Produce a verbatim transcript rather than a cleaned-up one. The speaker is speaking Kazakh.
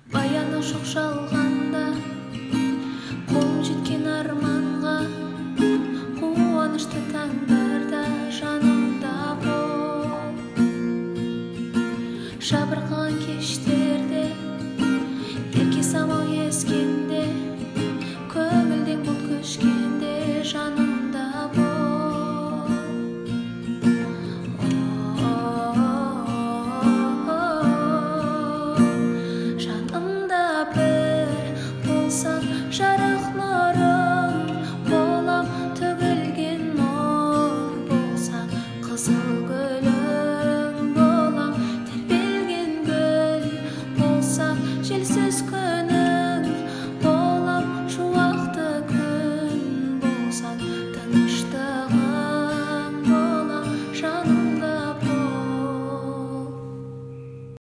баяны шоқшалғанда қолым жеткен арманға, қуанышты таңдарда жанымда бол. Жабырқаған кеште